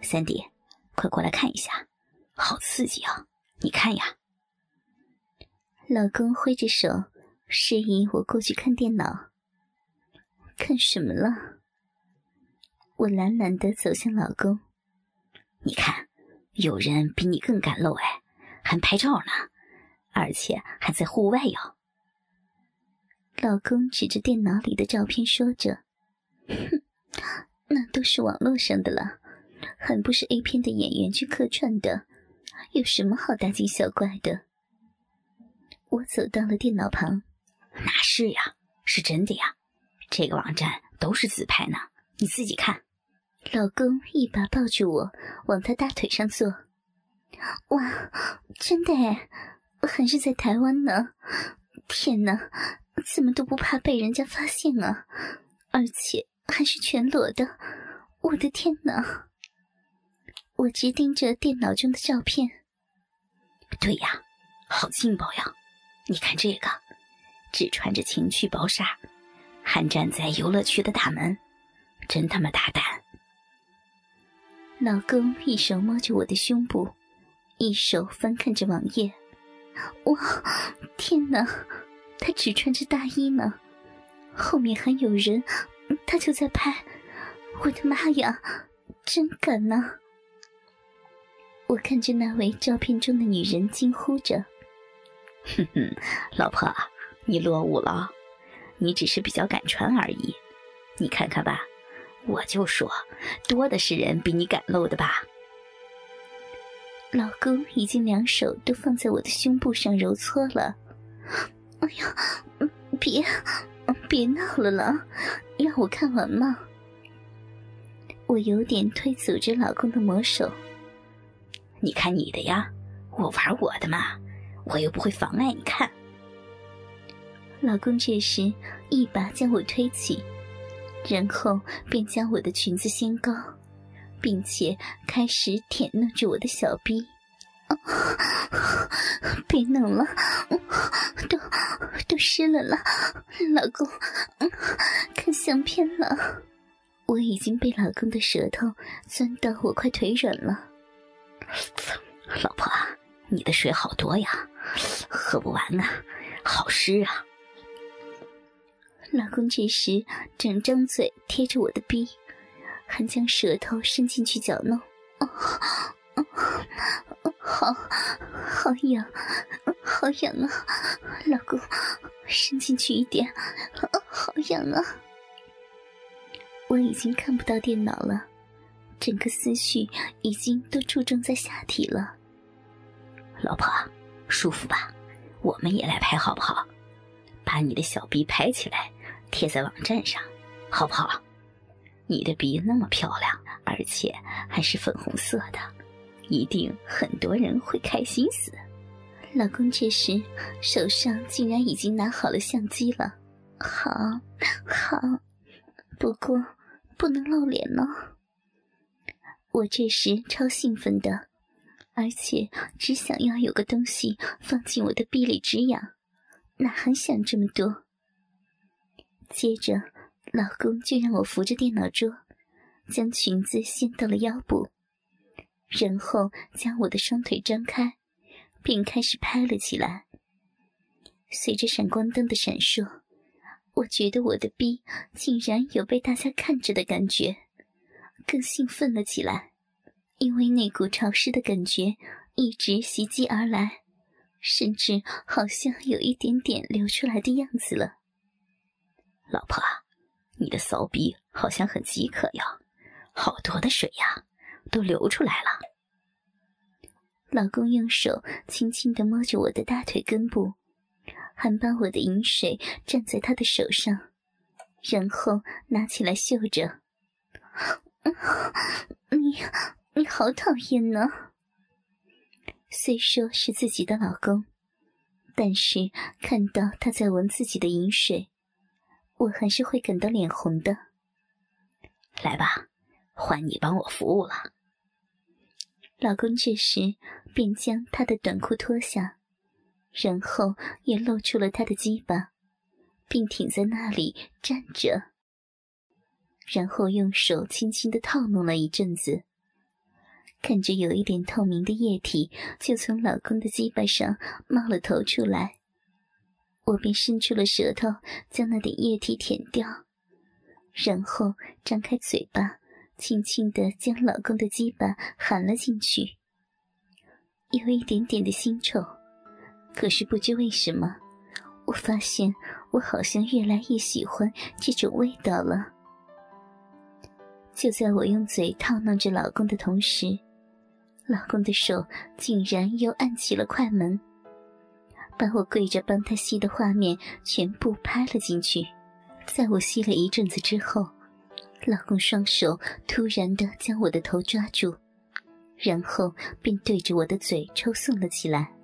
三弟，快过来看一下，好刺激啊！你看呀。 老公挥着手示意我过去看电脑。看什么了？我懒懒地走向老公。 你看，有人比你更敢露哎，还拍照呢，而且还在户外哟。 老公指着电脑里的照片说着：“哼，那都是网络上的了，还不是 A 片的演员去客串的，有什么好大惊小怪的？”我走到了电脑旁。 哪是呀，是真的呀，这个网站都是自拍呢，你自己看。 老公一把抱住我，往他大腿上坐。哇，真的耶，还是在台湾呢。天哪，怎么都不怕被人家发现啊，而且还是全裸的，我的天哪。我直盯着电脑中的照片。 对呀，好劲爆呀，你看这个，只穿着情趣薄纱，还站在游乐区的大门，真他妈大胆。 老公一手摸着我的胸部，一手翻看着网页。哇，天哪，他只穿着大衣呢，后面还有人，他就在拍。我的妈呀，真敢啊。我看着那位照片中的女人惊呼着： 哼哼，老婆，你落伍了，你只是比较敢穿而已。你看看吧，我就说多的是人比你敢露的吧。 老公已经两手都放在我的胸部上揉搓了。哎呀，别闹了啦，让我看完嘛。我有点推阻着老公的魔手。 你看你的呀，我玩我的嘛，我又不会妨碍你看。 老公这时一把将我推起，然后便将我的裙子掀高，并且开始舔弄着我的小逼。别弄了，都湿了啦，老公，看相片了。我已经被老公的舌头钻到我快腿软了。 老婆，你的水好多呀，喝不完啊，好湿啊。 老公这时整张嘴贴着我的逼，还将舌头伸进去搅弄。好痒，好痒啊！老公，伸进去一点，好痒啊！我已经看不到电脑了，整个思绪已经都注重在下体了。 老婆，舒服吧？我们也来拍好不好？把你的小臂拍起来，贴在网站上，好不好？你的臂那么漂亮，而且还是粉红色的，一定很多人会开心死。 老公这时手上竟然已经拿好了相机了。好，不过不能露脸呢。我这时超兴奋的，而且只想要有个东西放进我的臂里止痒，哪还想这么多。接着老公就让我扶着电脑桌，将裙子掀到了腰部，然后将我的双腿张开，并开始拍了起来。随着闪光灯的闪烁，我觉得我的逼竟然有被大家看着的感觉，更兴奋了起来，因为那股潮湿的感觉一直袭击而来，甚至好像有一点点流出来的样子了。 老婆，你的骚逼好像很饥渴呀，好多的水呀，都流出来了。 老公用手轻轻地摸着我的大腿根部，还把我的饮水蘸在他的手上，然后拿起来嗅着。你好讨厌呢。虽说是自己的老公，但是看到他在闻自己的饮水，我还是会感到脸红的。 来吧，换你帮我服务了。 老公这时便将他的短裤脱下，然后也露出了他的鸡巴，并挺在那里站着，然后用手轻轻地套弄了一阵子， 看着有一点透明的液体就从老公的鸡巴上冒了头出来，我便伸出了舌头将那点液体舔掉，然后张开嘴巴轻轻地将老公的鸡巴含了进去。有一点点的腥臭，可是不知为什么，我发现我好像越来越喜欢这种味道了。就在我用嘴套弄着老公的同时，老公的手竟然又按起了快门，把我跪着帮他吸的画面全部拍了进去。在我吸了一阵子之后，老公双手突然地将我的头抓住，然后便对着我的嘴抽送了起来。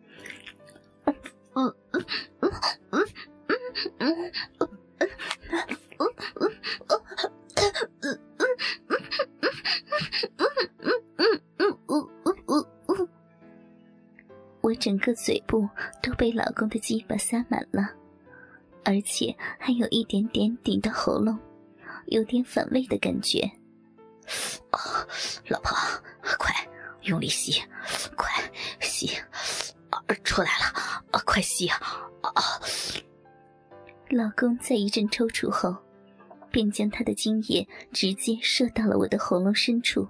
我整个嘴部都被老公的鸡巴塞满了，而且还有一点点顶到喉咙，有点反胃的感觉。 老婆，快用力吸，快吸，出来了，快吸啊！ 老公在一阵抽搐后，便将他的精液直接射到了我的喉咙深处。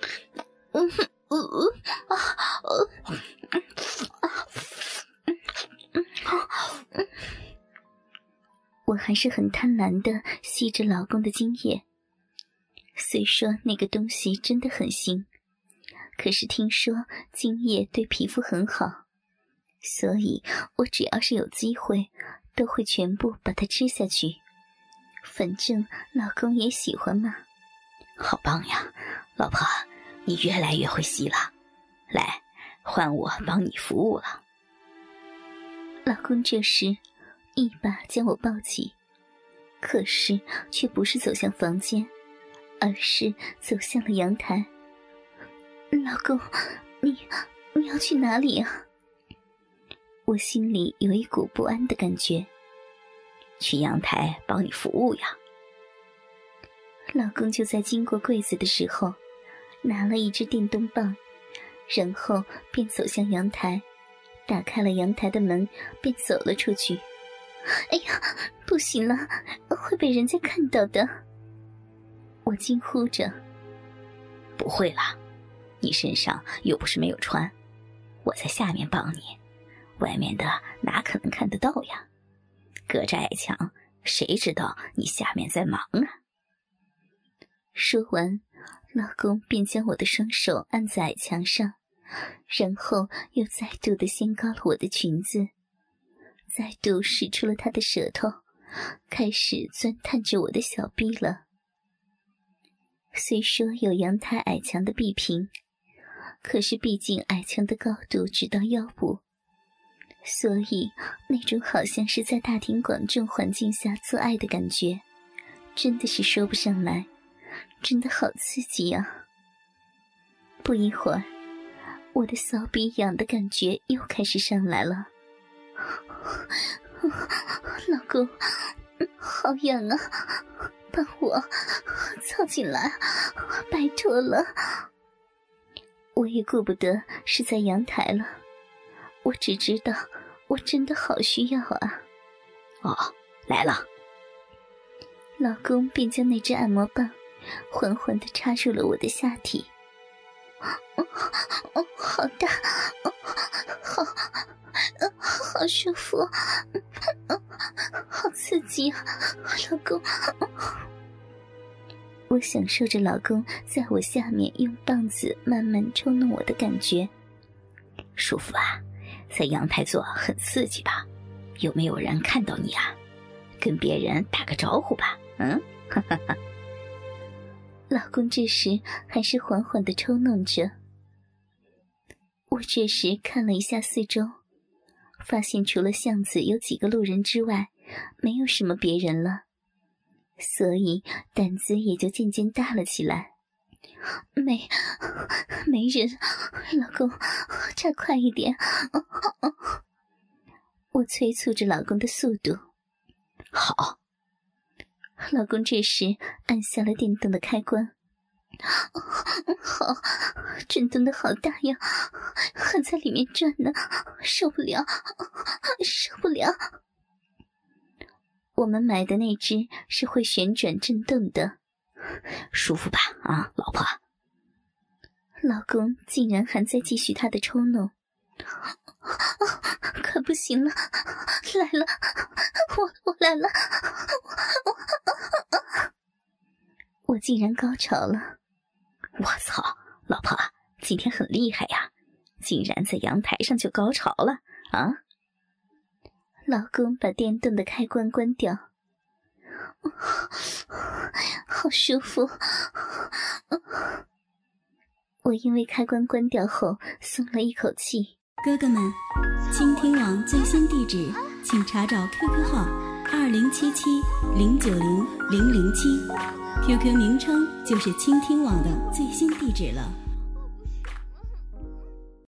我还是很贪婪地吸着老公的精液，虽说那个东西真的很腥，可是听说精液对皮肤很好，所以我只要是有机会都会全部把它吃下去，反正老公也喜欢嘛。 好棒呀，老婆，你越来越会吸了，来，换我帮你服务了。 老公这时一把将我抱起，可是却不是走向房间，而是走向了阳台。老公，你要去哪里啊？我心里有一股不安的感觉。 去阳台帮你服务呀。 老公就在经过柜子的时候，拿了一支电动棒，然后便走向阳台，打开了阳台的门，便走了出去。哎呀，不行了，会被人家看到的。我惊呼着。 不会啦，你身上又不是没有穿，我在下面帮你，外面的哪可能看得到呀？隔着矮墙，谁知道你下面在忙啊？ 说完，老公便将我的双手按在矮墙上，然后又再度地掀高了我的裙子，再度使出了他的舌头，开始钻探着我的小臂了。虽说有阳台矮墙的避平，可是毕竟矮墙的高度只到腰部，所以那种好像是在大庭广众环境下做爱的感觉，真的是说不上来，真的好刺激啊！不一会儿，我的骚逼痒的感觉又开始上来了。老公，好痒啊，帮我凑进来，拜托了。我也顾不得是在阳台了，我只知道我真的好需要啊。 哦，来了。 老公便将那只按摩棒缓缓地插入了我的下体。好大，好舒服，好刺激啊，老公。我享受着老公在我下面用棒子慢慢抽弄我的感觉。 舒服啊，在阳台做很刺激吧？有没有人看到你啊？跟别人打个招呼吧。哈哈哈。 老公这时还是缓缓地抽弄着。我这时看了一下四周，发现除了巷子有几个路人之外，没有什么别人了，所以胆子也就渐渐大了起来。没人，老公，再快一点。我催促着老公的速度。 好。 老公这时按下了电动的开关。好， 震动的好大呀，还在里面转呢，受不了，受不了。我们买的那只是会旋转震动的， 舒服吧？啊，老婆。 老公竟然还在继续他的抽弄，快不行了，来了，我来了，我竟然高潮了。 我操，老婆，今天很厉害呀，竟然在阳台上就高潮了啊！ 老公把电动的开关关掉，好舒服。我因为开关关掉后松了一口气。 哥哥们，倾听网最新地址请查找 QQ 号2077090007，QQ 名称就是倾听网的最新地址了。